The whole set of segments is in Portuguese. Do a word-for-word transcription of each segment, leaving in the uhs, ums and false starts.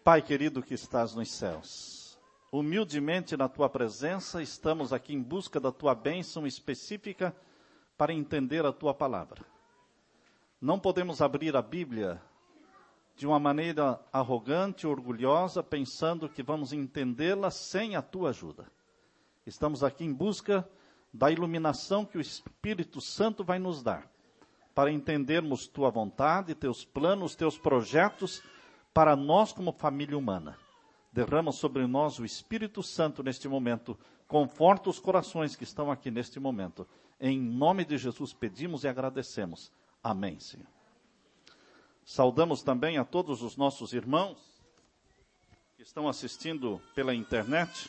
Pai querido que estás nos céus, humildemente na Tua presença, estamos aqui em busca da Tua bênção específica para entender a Tua palavra. Não podemos abrir a Bíblia de uma maneira arrogante, orgulhosa, pensando que vamos entendê-la sem a Tua ajuda. Estamos aqui em busca da iluminação que o Espírito Santo vai nos dar, para entendermos Tua vontade, Teus planos, Teus projetos, para nós como família humana. Derrama sobre nós o Espírito Santo neste momento. Conforta os corações que estão aqui neste momento. Em nome de Jesus pedimos e agradecemos. Amém, Senhor. Saudamos também a todos os nossos irmãos que estão assistindo pela internet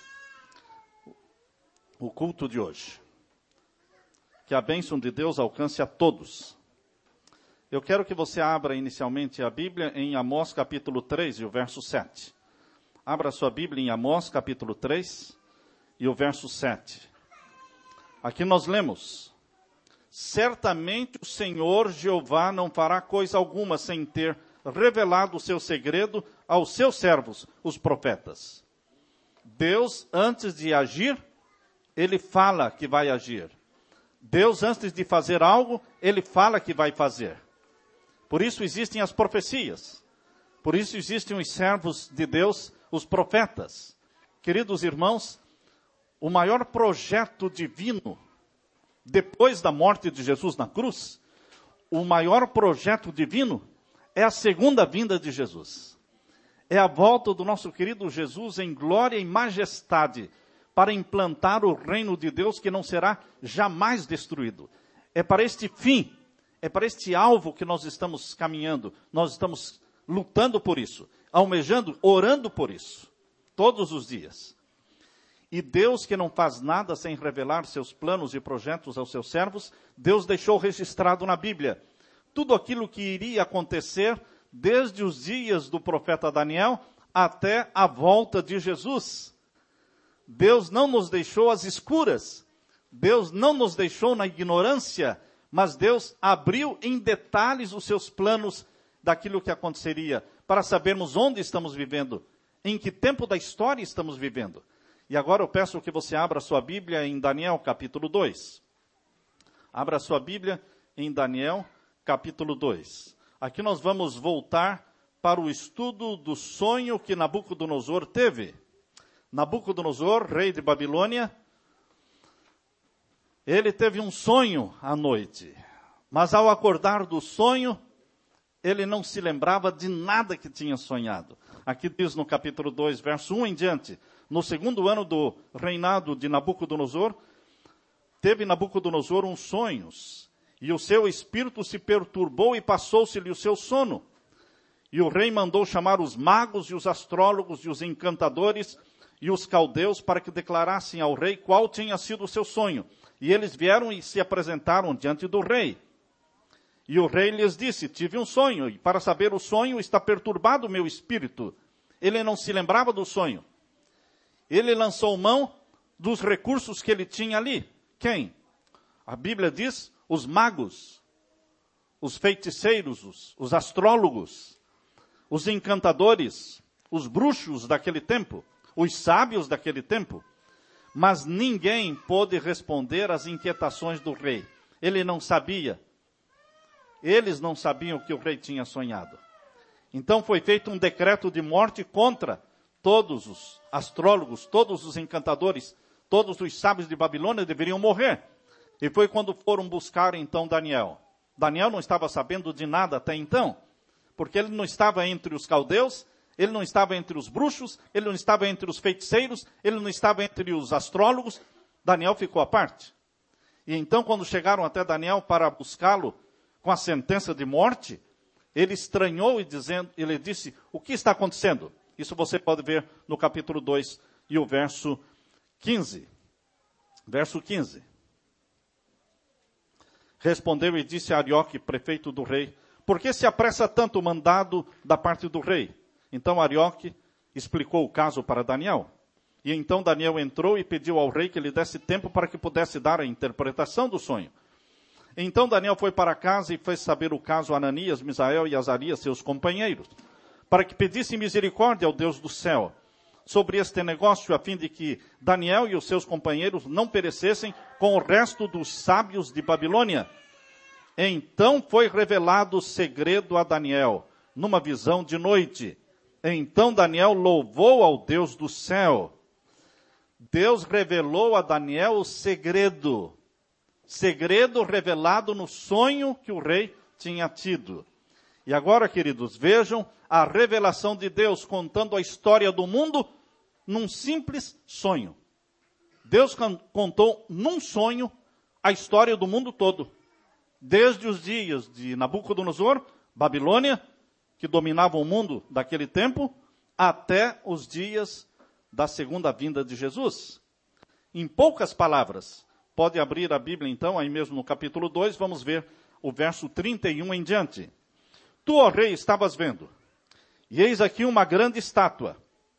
o culto de hoje. Que a bênção de Deus alcance a todos. Eu quero que você abra inicialmente a Bíblia em Amós capítulo três e o verso sete. Abra sua Bíblia em Amós capítulo três e o verso sete. Aqui nós lemos: certamente o Senhor Jeová não fará coisa alguma sem ter revelado o seu segredo aos seus servos, os profetas. Deus, antes de agir, Ele fala que vai agir. Deus, antes de fazer algo, Ele fala que vai fazer. Por isso existem as profecias. Por isso existem os servos de Deus, os profetas. Queridos irmãos, o maior projeto divino, depois da morte de Jesus na cruz, o maior projeto divino é a segunda vinda de Jesus. É a volta do nosso querido Jesus em glória e majestade, para implantar o reino de Deus que não será jamais destruído. É para este fim, é para este alvo que nós estamos caminhando, nós estamos lutando por isso, almejando, orando por isso, todos os dias. E Deus, que não faz nada sem revelar seus planos e projetos aos seus servos, Deus deixou registrado na Bíblia tudo aquilo que iria acontecer desde os dias do profeta Daniel até a volta de Jesus. Deus não nos deixou às escuras, Deus não nos deixou na ignorância, mas Deus abriu em detalhes os seus planos daquilo que aconteceria, para sabermos onde estamos vivendo, em que tempo da história estamos vivendo. E agora eu peço que você abra sua Bíblia em Daniel capítulo dois. Abra sua Bíblia em Daniel capítulo dois. Aqui nós vamos voltar para o estudo do sonho que Nabucodonosor teve. Nabucodonosor, rei de Babilônia, ele teve um sonho à noite, mas ao acordar do sonho, ele não se lembrava de nada que tinha sonhado. Aqui diz no capítulo dois, verso um em diante: no segundo ano do reinado de Nabucodonosor, teve Nabucodonosor uns sonhos, e o seu espírito se perturbou e passou-se-lhe o seu sono. E o rei mandou chamar os magos e os astrólogos e os encantadores e os caldeus para que declarassem ao rei qual tinha sido o seu sonho. E eles vieram e se apresentaram diante do rei. E o rei lhes disse: tive um sonho, e para saber o sonho está perturbado o meu espírito. Ele não se lembrava do sonho. Ele lançou mão dos recursos que ele tinha ali. Quem? A Bíblia diz: os magos, os feiticeiros, os, os astrólogos, os encantadores, os bruxos daquele tempo, os sábios daquele tempo. Mas ninguém pôde responder às inquietações do rei. Ele não sabia. Eles não sabiam o que o rei tinha sonhado. Então foi feito um decreto de morte contra todos os astrólogos, todos os encantadores, todos os sábios de Babilônia deveriam morrer. E foi quando foram buscar então Daniel. Daniel não estava sabendo de nada até então, porque ele não estava entre os caldeus, ele não estava entre os bruxos, ele não estava entre os feiticeiros, ele não estava entre os astrólogos. Daniel ficou à parte. E então, quando chegaram até Daniel para buscá-lo com a sentença de morte, ele estranhou e dizendo, ele disse: o que está acontecendo? Isso você pode ver no capítulo dois e o verso quinze. Verso quinze. Respondeu e disse a Arioque, prefeito do rei: por que se apressa tanto o mandado da parte do rei? Então Arioque explicou o caso para Daniel. E então Daniel entrou e pediu ao rei que lhe desse tempo para que pudesse dar a interpretação do sonho. Então Daniel foi para casa e fez saber o caso a Ananias, Misael e Azarias, seus companheiros. para que pedisse misericórdia ao Deus do céu sobre este negócio, a fim de que Daniel e os seus companheiros não perecessem com o resto dos sábios de Babilônia. Então foi revelado o segredo a Daniel, numa visão de noite. Então Daniel louvou ao Deus do céu. Deus revelou a Daniel o segredo. Segredo revelado no sonho que o rei tinha tido. E agora, queridos, vejam a revelação de Deus contando a história do mundo num simples sonho. Deus contou num sonho a história do mundo todo. Desde os dias de Nabucodonosor, Babilônia, que dominava o mundo daquele tempo, até os dias da segunda vinda de Jesus. Em poucas palavras, pode abrir a Bíblia então, aí mesmo no capítulo dois, vamos ver o verso trinta e um em diante. Tu, ó rei, estavas vendo, e eis aqui uma grande estátua.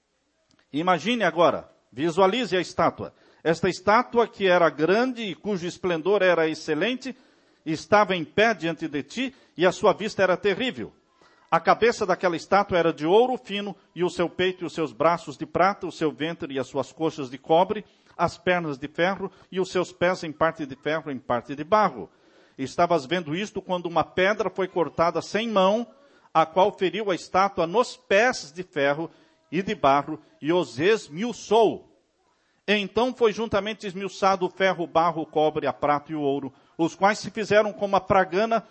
Imagine agora, visualize a estátua. Esta estátua que era grande e cujo esplendor era excelente, estava em pé diante de ti, e a sua vista era terrível. A cabeça daquela estátua era de ouro fino, e o seu peito e os seus braços de prata, o seu ventre e as suas coxas de cobre, as pernas de ferro, e os seus pés em parte de ferro, em parte de barro. Estavas vendo isto quando uma pedra foi cortada sem mão, a qual feriu a estátua nos pés de ferro e de barro, e os esmiuçou. Então foi juntamente esmiuçado o ferro, o barro, o cobre, a prata e o ouro, os quais se fizeram como a pragana,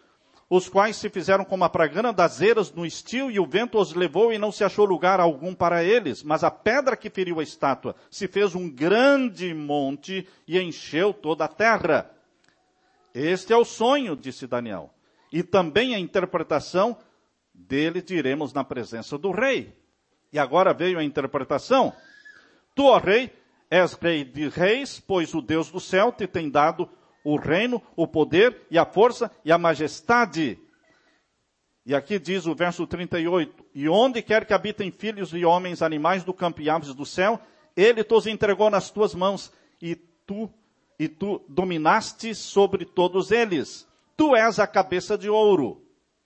os quais se fizeram como a pragana das eras no estio, e o vento os levou e não se achou lugar algum para eles. Mas a pedra que feriu a estátua se fez um grande monte e encheu toda a terra. Este é o sonho, disse Daniel, e também a interpretação dele diremos na presença do rei. E agora veio a interpretação. Tu, ó rei, és rei de reis, pois o Deus do céu te tem dado o reino, o poder e a força e a majestade. E aqui diz o verso trinta e oito, e onde quer que habitem filhos e homens, animais do campo e aves do céu, ele te os entregou nas tuas mãos, e tu, e tu dominaste sobre todos eles. Tu és a cabeça de ouro.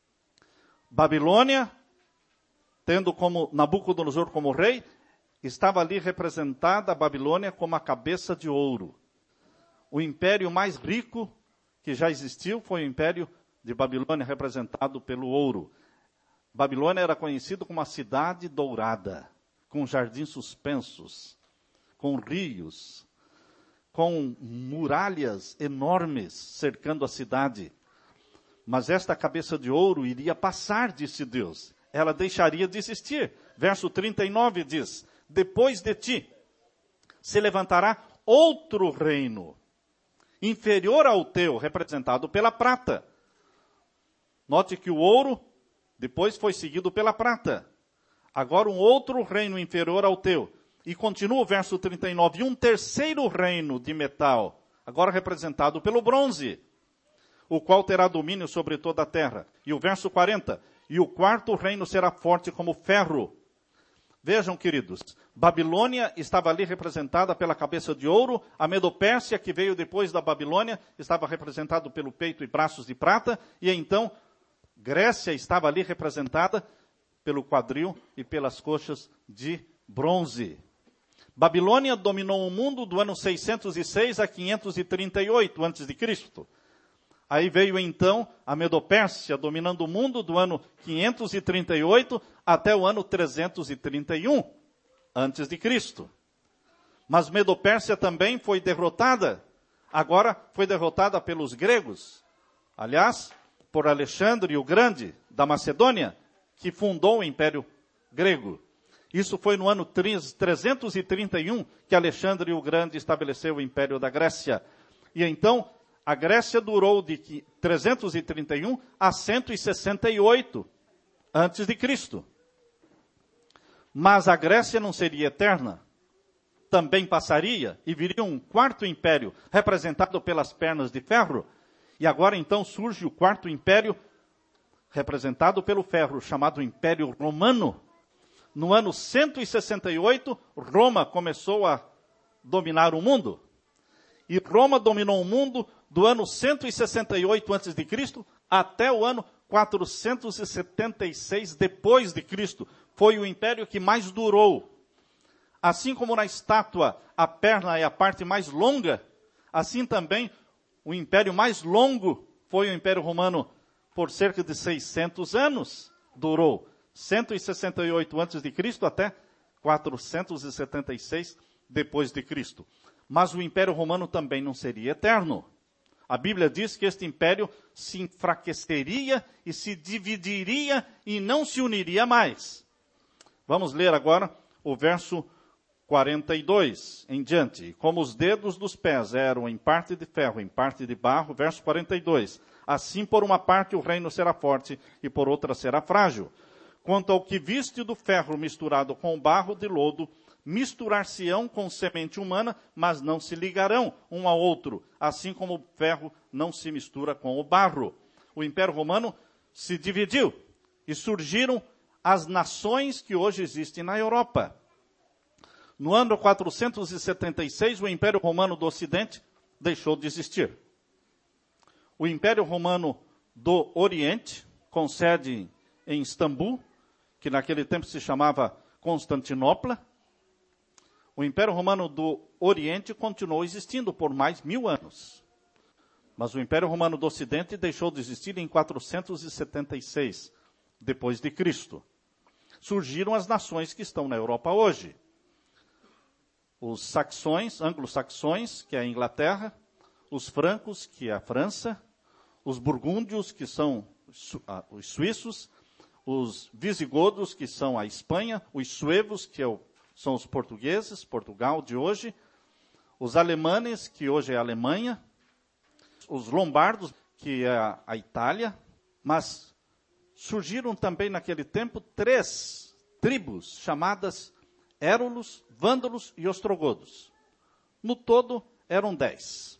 Babilônia, tendo como Nabucodonosor como rei, estava ali representada a Babilônia como a cabeça de ouro. O império mais rico que já existiu foi o império de Babilônia, representado pelo ouro. Babilônia era conhecido como a cidade dourada, com jardins suspensos, com rios, com muralhas enormes cercando a cidade. Mas esta cabeça de ouro iria passar, disse Deus. Ela deixaria de existir. Verso trinta e nove diz, depois de ti se levantará outro reino, inferior ao teu, representado pela prata. Note que o ouro depois foi seguido pela prata. Agora um outro reino inferior ao teu. E continua o verso trinta e nove. E um terceiro reino de metal, agora representado pelo bronze, o qual terá domínio sobre toda a terra. E o verso quarenta. E o quarto reino será forte como ferro. Vejam, queridos, Babilônia estava ali representada pela cabeça de ouro, a Medopérsia, que veio depois da Babilônia, estava representado pelo peito e braços de prata, e então Grécia estava ali representada pelo quadril e pelas coxas de bronze. Babilônia dominou o mundo do ano seiscentos e seis a quinhentos e trinta e oito antes de Cristo. Aí veio então a Medopérsia dominando o mundo do ano quinhentos e trinta e oito até o ano trezentos e trinta e um antes de Cristo. Mas Medopérsia também foi derrotada. Agora foi derrotada pelos gregos. Aliás, por Alexandre o Grande, da Macedônia, que fundou o Império Grego. Isso foi no ano trezentos e trinta e um que Alexandre o Grande estabeleceu o Império da Grécia. E então a Grécia durou de trezentos e trinta e um a cento e sessenta e oito antes de Cristo. Mas a Grécia não seria eterna. Também passaria e viria um quarto império representado pelas pernas de ferro. E agora então surge o quarto império representado pelo ferro, chamado Império Romano. No ano cento e sessenta e oito, Roma começou a dominar o mundo. E Roma dominou o mundo do ano cento e sessenta e oito antes de Cristo até o ano quatrocentos e setenta e seis depois de Cristo. Foi o império que mais durou. Assim como na estátua a perna é a parte mais longa, assim também o império mais longo foi o Império Romano por cerca de seiscentos anos. Durou cento e sessenta e oito antes de Cristo até quatrocentos e setenta e seis depois de Cristo. Mas o Império Romano também não seria eterno. A Bíblia diz que este império se enfraqueceria e se dividiria e não se uniria mais. Vamos ler agora o verso quarenta e dois em diante. Como os dedos dos pés eram em parte de ferro, em parte de barro, verso quarenta e dois. Assim por uma parte o reino será forte e por outra será frágil. Quanto ao que viste do ferro misturado com o barro de lodo, misturar-se-ão com semente humana, mas não se ligarão um ao outro, assim como o ferro não se mistura com o barro. O Império Romano se dividiu e surgiram as nações que hoje existem na Europa. No ano quatrocentos e setenta e seis, o Império Romano do Ocidente deixou de existir. O Império Romano do Oriente, com sede em Istambul, que naquele tempo se chamava Constantinopla, o Império Romano do Oriente continuou existindo por mais mil anos. Mas o Império Romano do Ocidente deixou de existir em quatrocentos e setenta e seis, depois de Cristo. Surgiram as nações que estão na Europa hoje. Os saxões, anglo-saxões, que é a Inglaterra, os francos, que é a França, os burgúndios, que são os suíços, os visigodos, que são a Espanha, os suevos, que é o, são os portugueses, Portugal de hoje, os alemanes, que hoje é a Alemanha, os lombardos, que é a, a Itália, mas surgiram também naquele tempo três tribos chamadas Érulos, Vândalos e Ostrogodos. No todo, eram dez.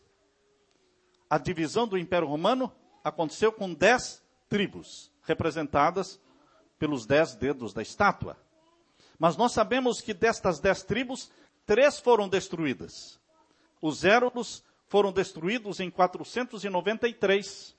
A divisão do Império Romano aconteceu com dez tribos, representadas pelos dez dedos da estátua. Mas nós sabemos que destas dez tribos, três foram destruídas. Os Érulos foram destruídos em quatrocentos e noventa e três.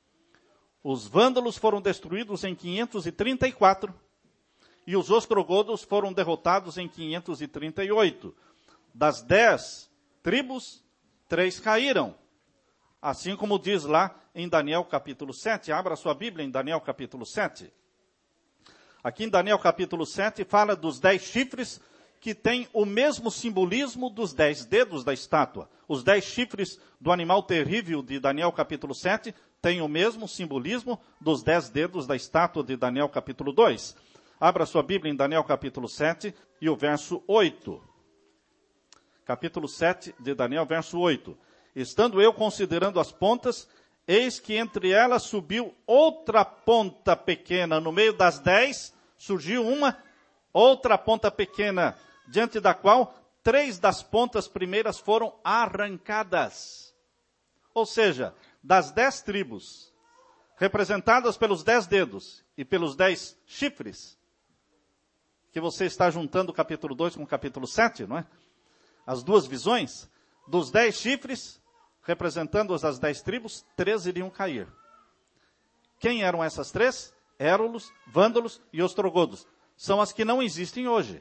Os Vândalos foram destruídos em quinhentos e trinta e quatro. E os ostrogodos foram derrotados em quinhentos e trinta e oito. Das dez tribos, três caíram. Assim como diz lá em Daniel capítulo sete. Abra sua Bíblia em Daniel capítulo sete. Aqui em Daniel capítulo sete fala dos dez chifres que têm o mesmo simbolismo dos dez dedos da estátua. Os dez chifres do animal terrível de Daniel capítulo sete têm o mesmo simbolismo dos dez dedos da estátua de Daniel capítulo dois. Abra sua Bíblia em Daniel capítulo sete e o verso oito. Capítulo sete de Daniel, verso oito. Estando eu considerando as pontas, eis que entre elas subiu outra ponta pequena. No meio das dez, surgiu uma outra ponta pequena, diante da qual três das pontas primeiras foram arrancadas. Ou seja, das dez tribos, representadas pelos dez dedos e pelos dez chifres, que você está juntando o capítulo dois com o capítulo sete, não é? As duas visões, dos dez chifres, representando as dez tribos, três iriam cair. Quem eram essas três? Érulos, Vândalos e Ostrogodos. São as que não existem hoje.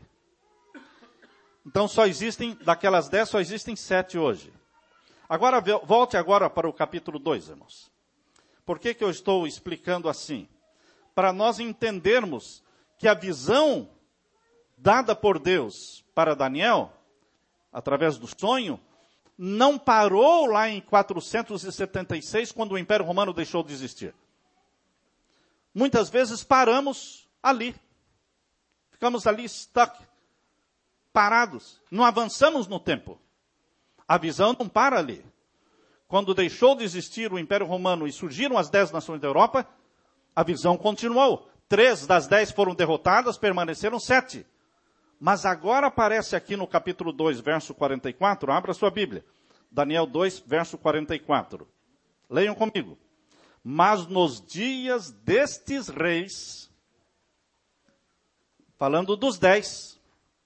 Então só existem, daquelas dez, só existem sete hoje. Agora, volte agora para o capítulo dois, irmãos. Por que que eu estou explicando assim? Para nós entendermos que a visão dada por Deus para Daniel, através do sonho, não parou lá em quatrocentos e setenta e seis, quando o Império Romano deixou de existir. Muitas vezes paramos ali. Ficamos ali stuck, parados. Não avançamos no tempo. A visão não para ali. Quando deixou de existir o Império Romano e surgiram as dez nações da Europa, a visão continuou. Três das dez foram derrotadas, permaneceram sete. Mas agora aparece aqui no capítulo dois, verso quarenta e quatro, abra sua Bíblia. Daniel dois, verso quarenta e quatro. Leiam comigo. Mas nos dias destes reis, falando dos dez,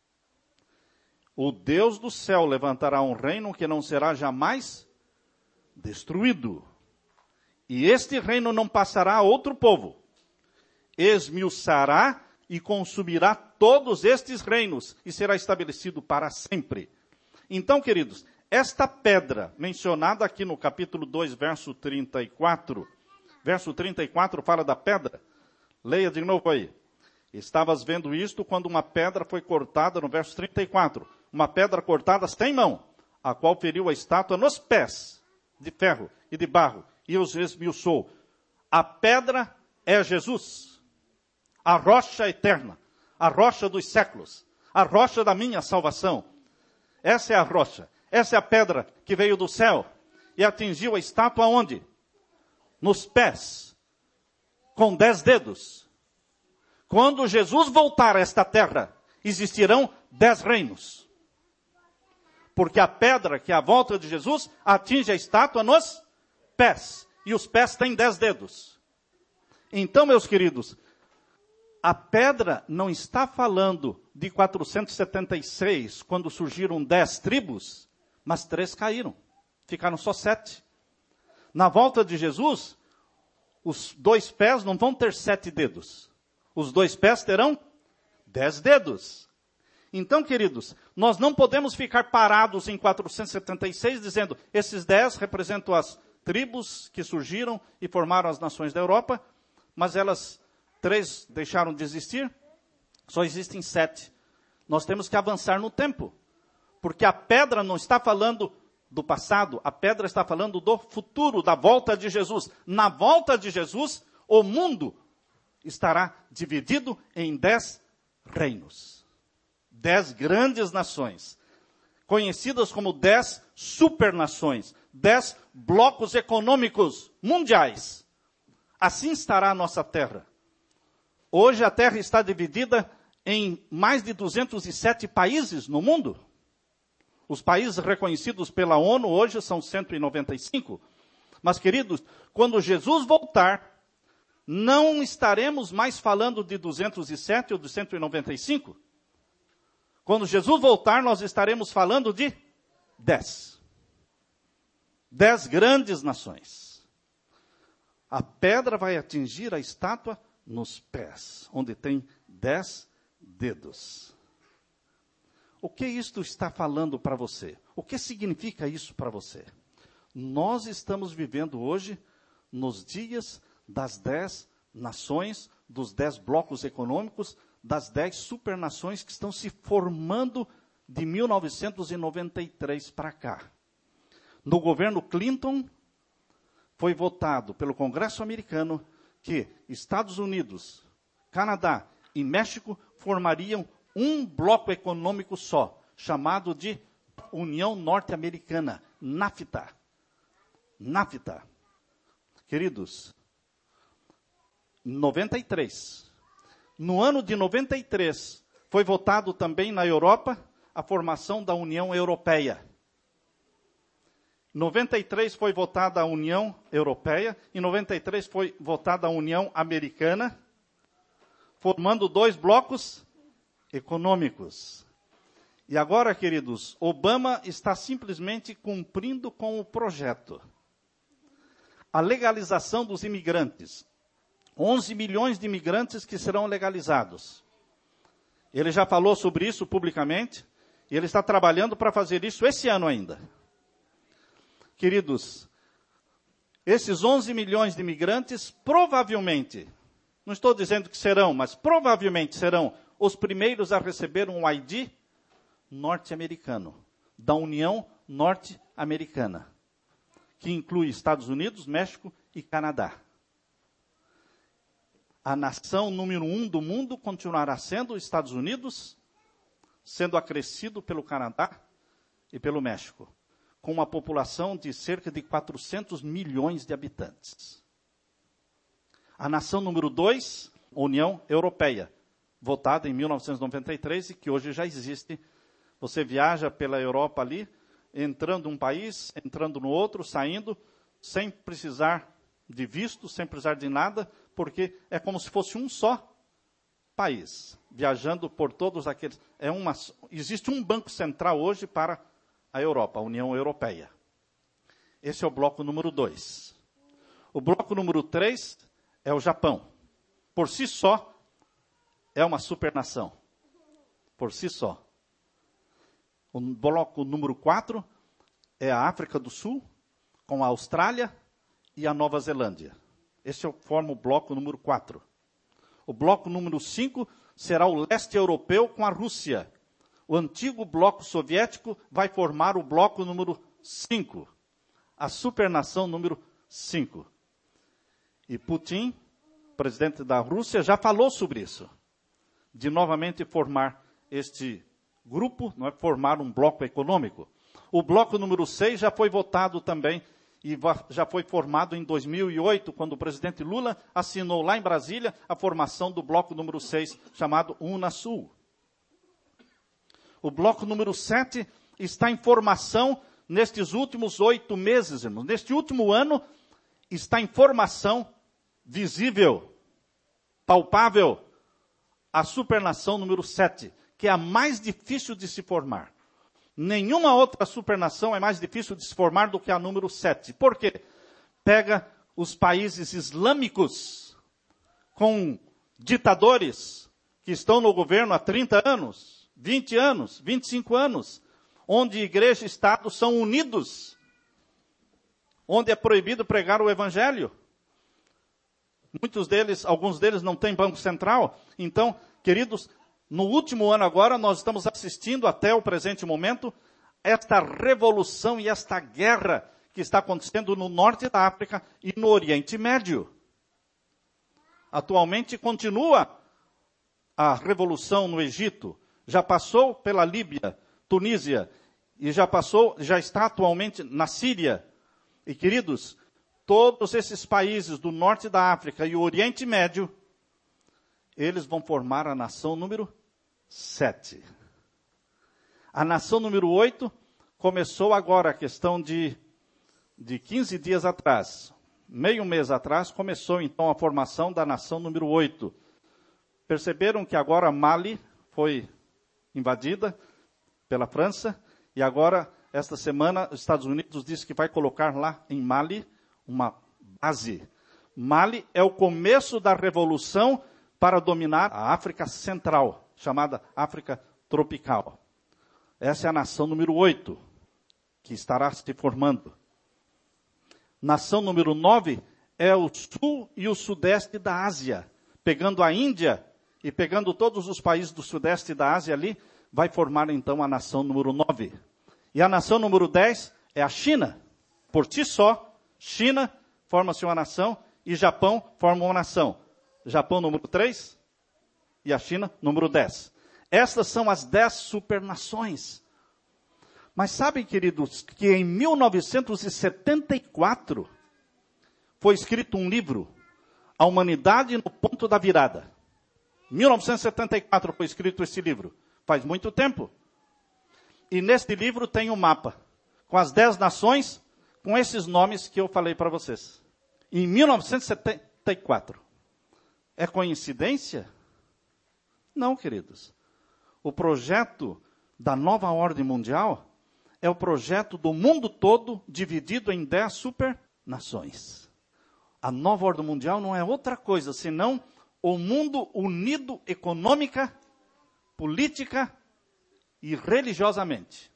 o Deus do céu levantará um reino que não será jamais destruído. E este reino não passará a outro povo. Esmiuçará e consumirá todos estes reinos e será estabelecido para sempre. Então, queridos, esta pedra mencionada aqui no capítulo dois, verso trinta e quatro, verso trinta e quatro fala da pedra. Leia de novo aí. Estavas vendo isto quando uma pedra foi cortada, no verso trinta e quatro. Uma pedra cortada sem mão, a qual feriu a estátua nos pés, de ferro e de barro, e os esmiuçou. A pedra é Jesus, a rocha eterna, a rocha dos séculos, a rocha da minha salvação. Essa é a rocha, essa é a pedra que veio do céu e atingiu a estátua onde? Nos pés, com dez dedos. Quando Jesus voltar a esta terra, existirão dez reinos. Porque a pedra que é a volta de Jesus atinge a estátua nos pés. E os pés têm dez dedos. Então, meus queridos, a pedra não está falando de quatrocentos e setenta e seis, quando surgiram dez tribos, mas três caíram. Ficaram só sete. Na volta de Jesus, os dois pés não vão ter sete dedos. Os dois pés terão dez dedos. Então, queridos, nós não podemos ficar parados em quatrocentos e setenta e seis dizendo, esses dez representam as tribos que surgiram e formaram as nações da Europa, mas elas, três deixaram de existir, só existem sete. Nós temos que avançar no tempo, porque a pedra não está falando do passado, a pedra está falando do futuro, da volta de Jesus. Na volta de Jesus, o mundo estará dividido em dez reinos. Dez grandes nações, conhecidas como dez supernações, dez blocos econômicos mundiais. Assim estará a nossa terra. Hoje a terra está dividida em mais de duzentos e sete países no mundo. Os países reconhecidos pela ONU hoje são cento e noventa e cinco. Mas, queridos, quando Jesus voltar, não estaremos mais falando de duzentos e sete ou de cento e noventa e cinco. Quando Jesus voltar, nós estaremos falando de dez. Dez grandes nações. A pedra vai atingir a estátua nos pés, onde tem dez dedos. O que isto está falando para você? O que significa isso para você? Nós estamos vivendo hoje nos dias das dez nações, dos dez blocos econômicos, das dez supernações que estão se formando de mil novecentos e noventa e três para cá. No governo Clinton, foi votado pelo Congresso americano que Estados Unidos, Canadá e México formariam um bloco econômico só, chamado de União Norte-Americana, NAFTA. NAFTA. Queridos, noventa e três. No ano de noventa e três, foi votado também na Europa a formação da União Europeia. Em noventa e três foi votada a União Europeia, em noventa e três foi votada a União Americana, formando dois blocos econômicos. E agora, queridos, Obama está simplesmente cumprindo com o projeto. A legalização dos imigrantes. onze milhões de imigrantes que serão legalizados. Ele já falou sobre isso publicamente, e ele está trabalhando para fazer isso esse ano ainda. Queridos, esses onze milhões de imigrantes provavelmente, não estou dizendo que serão, mas provavelmente serão os primeiros a receber um I D norte-americano, da União Norte-Americana, que inclui Estados Unidos, México e Canadá. A nação número um do mundo continuará sendo os Estados Unidos, sendo acrescido pelo Canadá e pelo México, com uma população de cerca de quatrocentos milhões de habitantes. A nação número dois, União Europeia, votada em mil novecentos e noventa e três e que hoje já existe. Você viaja pela Europa ali, entrando num país, entrando no outro, saindo, sem precisar de visto, sem precisar de nada, porque é como se fosse um só país, viajando por todos aqueles. É uma, existe um banco central hoje para a Europa, a União Europeia. Esse é o bloco número dois. O bloco número três é o Japão. Por si só, é uma supernação. Por si só. O bloco número quatro é a África do Sul, com a Austrália e a Nova Zelândia. Esse forma o bloco número quatro. O bloco número cinco será o leste europeu com a Rússia. O antigo bloco soviético vai formar o bloco número cinco. A supernação número cinco. E Putin, presidente da Rússia, já falou sobre isso. De novamente formar este grupo, não é, formar um bloco econômico. O bloco número seis já foi votado também e já foi formado em dois mil e oito, quando o presidente Lula assinou lá em Brasília a formação do bloco número seis, chamado Unasul. O bloco número sete está em formação nestes últimos oito meses, irmãos. Neste último ano está em formação visível, palpável, a supernação número sete, que é a mais difícil de se formar. Nenhuma outra supernação é mais difícil de se formar do que a número sete. Por quê? Pega os países islâmicos com ditadores que estão no governo há trinta anos, vinte anos, vinte e cinco anos, onde igreja e Estado são unidos, onde é proibido pregar o evangelho. Muitos deles, alguns deles não têm banco central. Então, queridos, no último ano agora, nós estamos assistindo até o presente momento esta revolução e esta guerra que está acontecendo no norte da África e no Oriente Médio. Atualmente continua a revolução no Egito, já passou pela Líbia, Tunísia, e já passou, já está atualmente na Síria. E queridos, todos esses países do norte da África e o Oriente Médio, eles vão formar a nação número sete. A nação número oito começou agora, a questão de, de quinze dias atrás. Meio mês atrás, começou então a formação da nação número oito. Perceberam que agora Mali foi invadida pela França, e agora, esta semana, os Estados Unidos disse que vai colocar lá em Mali uma base. Mali é o começo da revolução para dominar a África Central, chamada África Tropical. Essa é a nação número oito, que estará se formando. Nação número nove é o sul e o sudeste da Ásia. Pegando a Índia e pegando todos os países do sudeste da Ásia ali, vai formar então a nação número nove. E a nação número dez é a China. Por si só, China forma-se uma nação e Japão forma uma nação. Japão número três e a China número dez. Estas são as dez supernações. Mas sabem, queridos, que em mil novecentos e setenta e quatro foi escrito um livro, A Humanidade no Ponto da Virada. mil novecentos e setenta e quatro foi escrito esse livro. Faz muito tempo. E neste livro tem um mapa com as dez nações, com esses nomes que eu falei para vocês. Em mil novecentos e setenta e quatro. É coincidência? Não, queridos. O projeto da nova ordem mundial é o projeto do mundo todo dividido em dez supernações. A nova ordem mundial não é outra coisa senão o mundo unido econômica, política e religiosamente.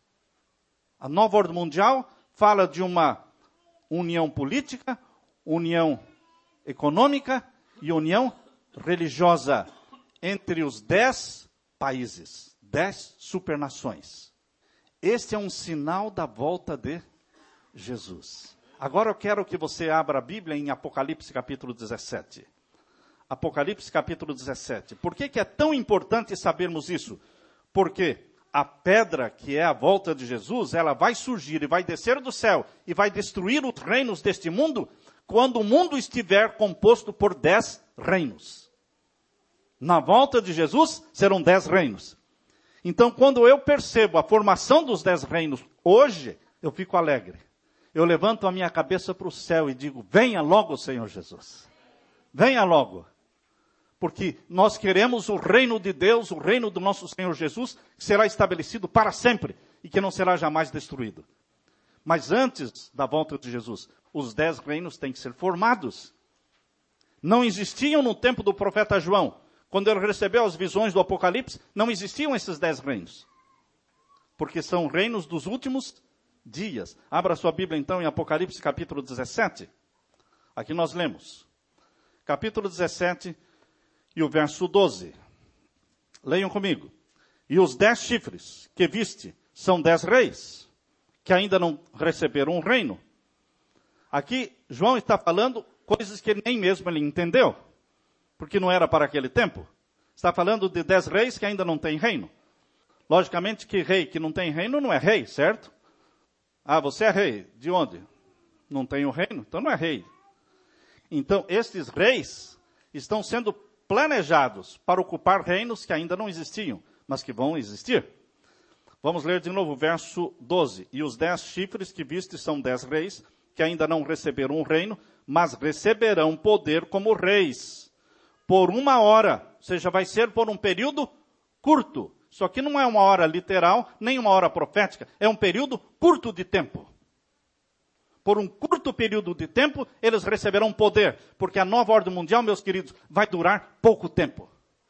A nova ordem mundial fala de uma união política, união econômica e união religiosa entre os dez países, dez supernações. Este é um sinal da volta de Jesus. Agora eu quero que você abra a Bíblia em Apocalipse capítulo dezessete. Apocalipse capítulo dezessete. Por que que é tão importante sabermos isso? Porque a pedra que é a volta de Jesus, ela vai surgir e vai descer do céu e vai destruir os reinos deste mundo quando o mundo estiver composto por dez reinos. Na volta de Jesus serão dez reinos. Então, quando eu percebo a formação dos dez reinos hoje, eu fico alegre. Eu levanto a minha cabeça para o céu e digo, venha logo, Senhor Jesus. Venha logo. Porque nós queremos o reino de Deus, o reino do nosso Senhor Jesus, que será estabelecido para sempre e que não será jamais destruído. Mas antes da volta de Jesus, os dez reinos têm que ser formados. Não existiam no tempo do profeta João. Quando ele recebeu as visões do Apocalipse, não existiam esses dez reinos. Porque são reinos dos últimos dias. Abra sua Bíblia então em Apocalipse capítulo dezessete. Aqui nós lemos. Capítulo dezessete e o verso doze. Leiam comigo. E os dez chifres que viste são dez reis, que ainda não receberam um reino. Aqui João está falando coisas que nem mesmo ele entendeu, porque não era para aquele tempo. Está falando de dez reis que ainda não têm reino. Logicamente que rei que não tem reino não é rei, certo? Ah, você é rei. De onde? Não tem o reino, então não é rei. Então, estes reis estão sendo planejados para ocupar reinos que ainda não existiam, mas que vão existir. Vamos ler de novo o verso doze. E os dez chifres que viste são dez reis, que ainda não receberam um reino, mas receberão poder como reis. Por uma hora, ou seja, vai ser por um período curto. Isso aqui não é uma hora literal, nem uma hora profética, é um período curto de tempo. Por um curto período de tempo, eles receberão poder, porque a nova ordem mundial, meus queridos, vai durar pouco tempo.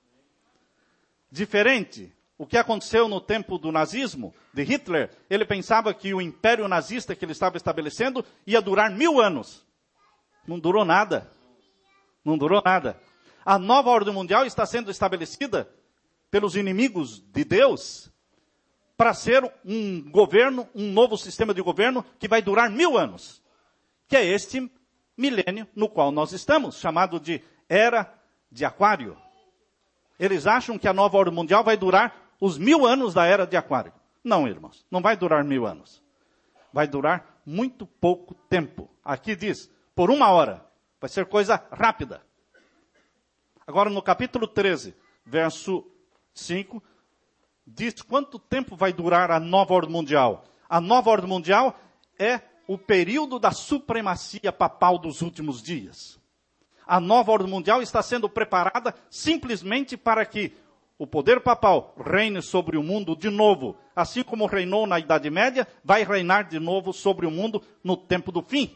Diferente, o que aconteceu no tempo do nazismo, de Hitler, ele pensava que o império nazista que ele estava estabelecendo ia durar mil anos. Não durou nada. Não durou nada. A nova ordem mundial está sendo estabelecida pelos inimigos de Deus para ser um governo, um novo sistema de governo que vai durar mil anos. Que é este milênio no qual nós estamos, chamado de Era de Aquário. Eles acham que a nova ordem mundial vai durar os mil anos da Era de Aquário. Não, irmãos, não vai durar mil anos. Vai durar muito pouco tempo. Aqui diz, por uma hora. Vai ser coisa rápida. Agora no capítulo treze, verso cinco, diz quanto tempo vai durar a nova ordem mundial. A nova ordem mundial é o período da supremacia papal dos últimos dias. A nova ordem mundial está sendo preparada simplesmente para que o poder papal reine sobre o mundo de novo. Assim como reinou na Idade Média, vai reinar de novo sobre o mundo no tempo do fim.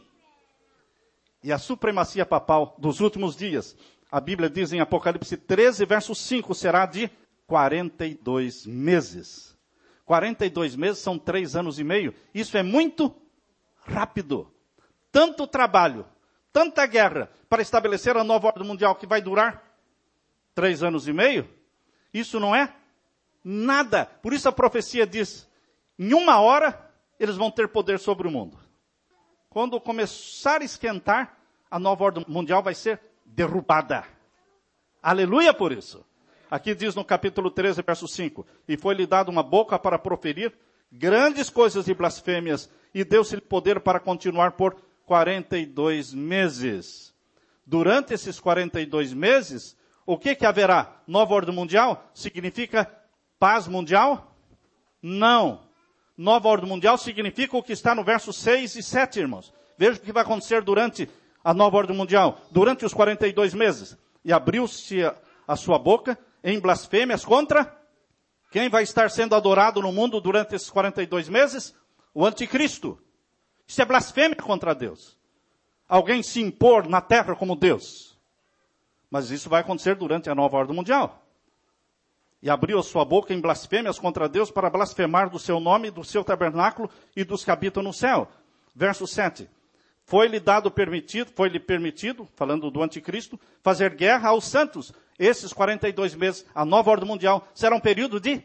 E a supremacia papal dos últimos dias, a Bíblia diz em Apocalipse treze, verso cinco, será de quarenta e dois meses. quarenta e dois meses são três anos e meio. Isso é muito rápido. Tanto trabalho, tanta guerra para estabelecer a nova ordem mundial que vai durar três anos e meio. Isso não é nada. Por isso a profecia diz, em uma hora eles vão ter poder sobre o mundo. Quando começar a esquentar, a nova ordem mundial vai ser derrubada. Aleluia por isso. Aqui diz no capítulo treze, verso cinco, e foi-lhe dado uma boca para proferir grandes coisas e blasfêmias, e deu-se-lhe poder para continuar por quarenta e dois meses. Durante esses quarenta e dois meses, o que que haverá? Nova ordem mundial? Significa paz mundial? Não. Nova ordem mundial significa o que está no verso seis e sete, irmãos. Veja o que vai acontecer durante a nova ordem mundial, durante os quarenta e dois meses. E abriu-se a, a sua boca em blasfêmias contra quem vai estar sendo adorado no mundo durante esses quarenta e dois meses? O anticristo. Isso é blasfêmia contra Deus. Alguém se impor na terra como Deus. Mas isso vai acontecer durante a nova ordem mundial. E abriu a sua boca em blasfêmias contra Deus para blasfemar do seu nome, do seu tabernáculo e dos que habitam no céu. Verso sete. Foi-lhe dado permitido, foi-lhe permitido, falando do anticristo, fazer guerra aos santos. Esses quarenta e dois meses, a nova ordem mundial, será um período de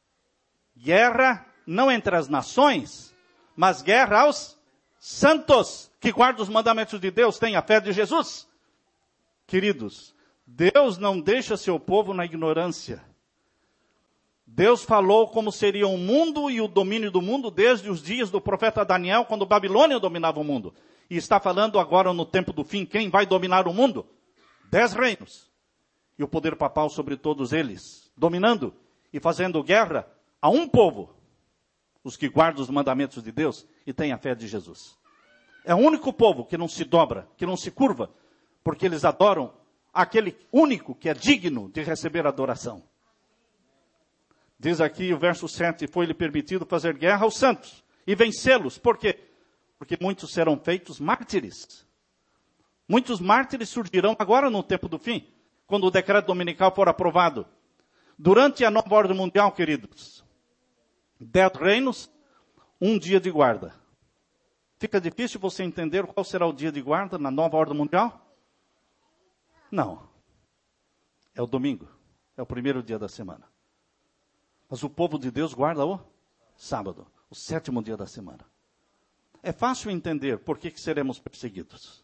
guerra, não entre as nações, mas guerra aos santos, que guardam os mandamentos de Deus, têm a fé de Jesus. Queridos, Deus não deixa seu povo na ignorância. Deus falou como seria o mundo e o domínio do mundo desde os dias do profeta Daniel, quando Babilônia dominava o mundo. E está falando agora no tempo do fim, quem vai dominar o mundo? Dez reinos. E o poder papal sobre todos eles, dominando e fazendo guerra a um povo, os que guardam os mandamentos de Deus e têm a fé de Jesus. É o único povo que não se dobra, que não se curva, porque eles adoram aquele único que é digno de receber adoração. Diz aqui o verso sete, foi-lhe permitido fazer guerra aos santos e vencê-los. Por quê? porque muitos serão feitos mártires. Muitos mártires surgirão agora no tempo do fim, quando o decreto dominical for aprovado. Durante a nova ordem mundial, queridos, dez reinos, um dia de guarda. Fica difícil você entender qual será o dia de guarda na nova ordem mundial? Não. É o domingo. É o primeiro dia da semana. Mas o povo de Deus guarda o sábado, o sétimo dia da semana. É fácil entender por que, que seremos perseguidos.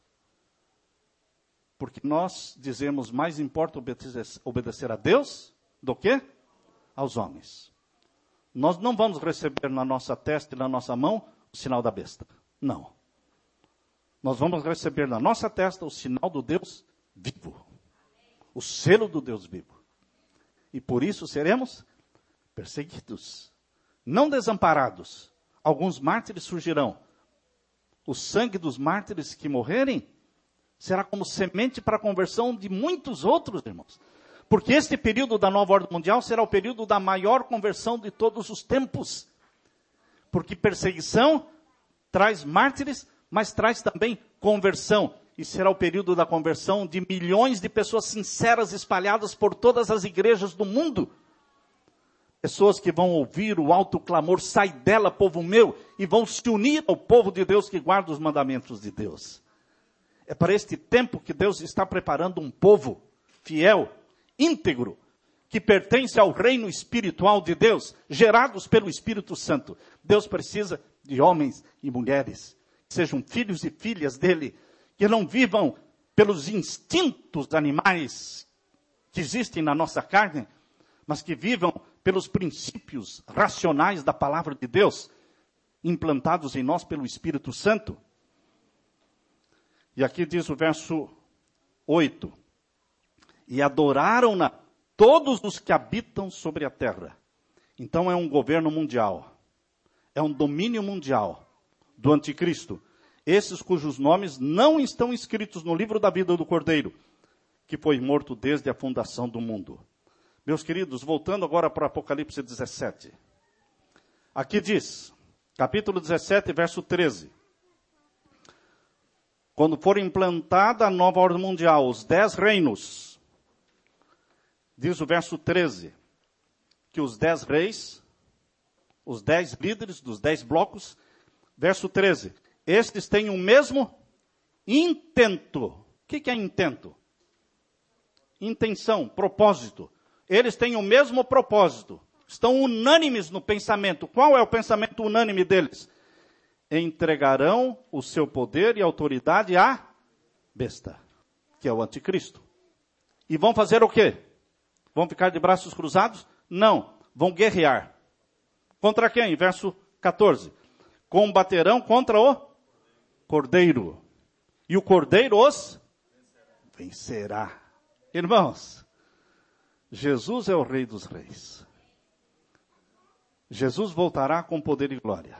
Porque nós dizemos, mais importa obedecer, obedecer a Deus do que aos homens. Nós não vamos receber na nossa testa e na nossa mão o sinal da besta. Não. Nós vamos receber na nossa testa o sinal do Deus vivo. O selo do Deus vivo. E por isso seremos perseguidos. Não desamparados. Alguns mártires surgirão. O sangue dos mártires que morrerem será como semente para a conversão de muitos outros, irmãos. Porque este período da nova ordem mundial será o período da maior conversão de todos os tempos. Porque perseguição traz mártires, mas traz também conversão. E será o período da conversão de milhões de pessoas sinceras espalhadas por todas as igrejas do mundo. Pessoas que vão ouvir o alto clamor, sai dela, povo meu, e vão se unir ao povo de Deus que guarda os mandamentos de Deus. É para este tempo que Deus está preparando um povo fiel, íntegro, que pertence ao reino espiritual de Deus, gerados pelo Espírito Santo. Deus precisa de homens e mulheres, que sejam filhos e filhas dele, que não vivam pelos instintos animais que existem na nossa carne, mas que vivam pelos princípios racionais da palavra de Deus, implantados em nós pelo Espírito Santo. E aqui diz o verso oito. E adoraram-na todos os que habitam sobre a terra. Então é um governo mundial. É um domínio mundial do anticristo. Esses cujos nomes não estão escritos no livro da vida do Cordeiro, que foi morto desde a fundação do mundo. Meus queridos, voltando agora para Apocalipse dezessete. Aqui diz, capítulo dezessete, verso treze. Quando for implantada a nova ordem mundial, os dez reinos, diz o verso treze, que os dez reis, os dez líderes dos dez blocos, verso treze, estes têm o mesmo intento. O que, que é intento? Intenção, propósito. Eles têm o mesmo propósito. Estão unânimes no pensamento. Qual é o pensamento unânime deles? Entregarão o seu poder e autoridade à besta, que é o anticristo. E vão fazer o quê? Vão ficar de braços cruzados? Não. Vão guerrear. Contra quem? Verso quatorze. Combaterão contra o Cordeiro. E o Cordeiro os vencerá. Irmãos, Jesus é o Rei dos Reis. Jesus voltará com poder e glória.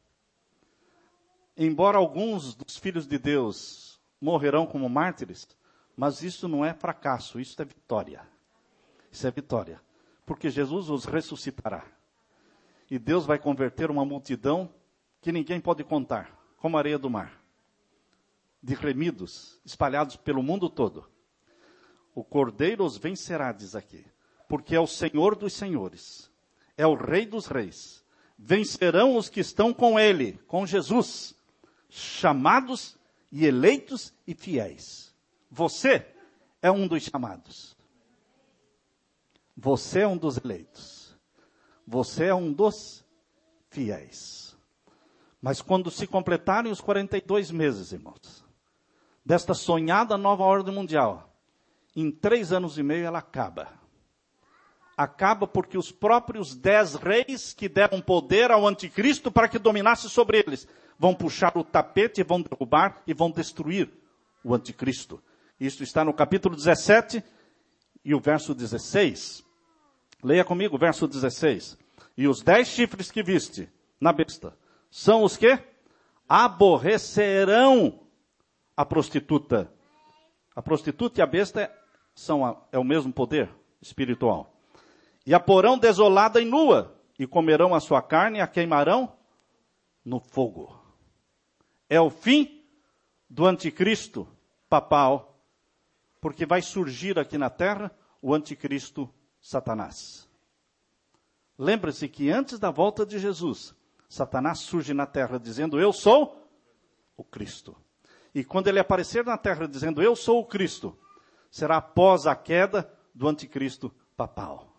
Embora alguns dos filhos de Deus morrerão como mártires, mas isso não é fracasso, isso é vitória. Isso é vitória. Porque Jesus os ressuscitará. E Deus vai converter uma multidão que ninguém pode contar, como a areia do mar. De remidos, espalhados pelo mundo todo. O Cordeiro os vencerá, diz aqui. Porque é o Senhor dos senhores. É o Rei dos reis. Vencerão os que estão com ele, com Jesus. Chamados e eleitos e fiéis. Você é um dos chamados. Você é um dos eleitos. Você é um dos fiéis. Mas quando se completarem os quarenta e dois meses, irmãos, desta sonhada nova ordem mundial, em três anos e meio ela acaba. Acaba porque os próprios dez reis que deram poder ao anticristo para que dominasse sobre eles, vão puxar o tapete, vão derrubar e vão destruir o anticristo. Isso está no capítulo dezessete e o verso dezesseis. Leia comigo o verso dezesseis. E os dez chifres que viste na besta são os que aborrecerão a prostituta. A prostituta e a besta são a, é o mesmo poder espiritual. E a porão desolada e nua, e comerão a sua carne e a queimarão no fogo. É o fim do anticristo papal, porque vai surgir aqui na terra o anticristo Satanás. Lembre-se que antes da volta de Jesus, Satanás surge na terra dizendo, eu sou o Cristo. E quando ele aparecer na terra dizendo, eu sou o Cristo, será após a queda do anticristo papal.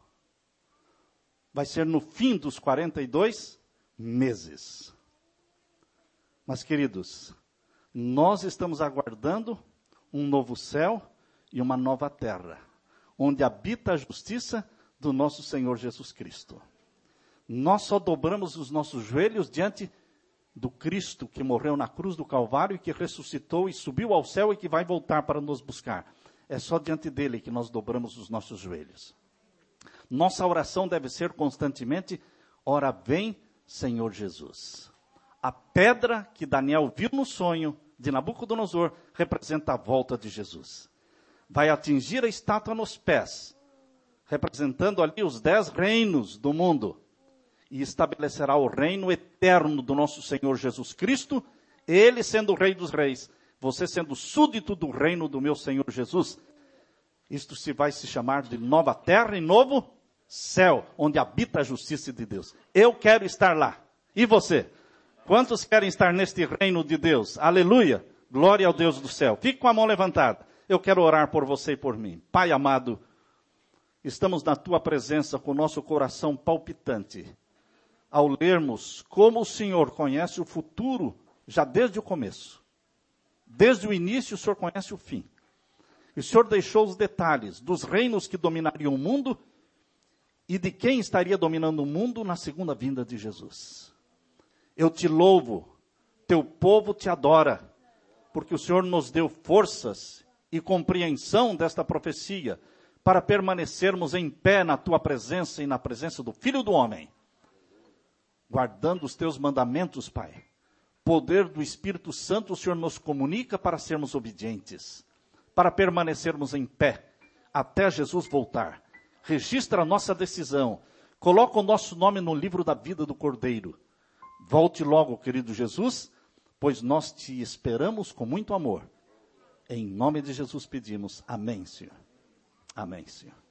Vai ser no fim dos quarenta e dois meses. Mas, queridos, nós estamos aguardando um novo céu e uma nova terra, onde habita a justiça do nosso Senhor Jesus Cristo. Nós só dobramos os nossos joelhos diante do Cristo que morreu na cruz do Calvário e que ressuscitou e subiu ao céu e que vai voltar para nos buscar. É só diante dele que nós dobramos os nossos joelhos. Nossa oração deve ser constantemente, ora vem, Senhor Jesus. A pedra que Daniel viu no sonho de Nabucodonosor representa a volta de Jesus. Vai atingir a estátua nos pés, representando ali os dez reinos do mundo. E estabelecerá o reino eterno do nosso Senhor Jesus Cristo, ele sendo o Rei dos Reis, você sendo súdito do reino do meu Senhor Jesus. Isto se vai se chamar de nova terra e novo céu, onde habita a justiça de Deus. Eu quero estar lá. E você? Quantos querem estar neste reino de Deus? Aleluia! Glória ao Deus do céu. Fique com a mão levantada. Eu quero orar por você e por mim. Pai amado, estamos na tua presença com o nosso coração palpitante, ao lermos como o Senhor conhece o futuro já desde o começo. Desde o início o Senhor conhece o fim. E o Senhor deixou os detalhes dos reinos que dominariam o mundo e de quem estaria dominando o mundo na segunda vinda de Jesus. Eu te louvo, teu povo te adora, porque o Senhor nos deu forças e compreensão desta profecia para permanecermos em pé na tua presença e na presença do Filho do Homem, guardando os teus mandamentos, Pai. Poder do Espírito Santo o Senhor nos comunica para sermos obedientes, para permanecermos em pé até Jesus voltar. Registra a nossa decisão, coloca o nosso nome no livro da vida do Cordeiro. Volte logo, querido Jesus, pois nós te esperamos com muito amor. Em nome de Jesus pedimos. Amém, Senhor. Amém, Senhor.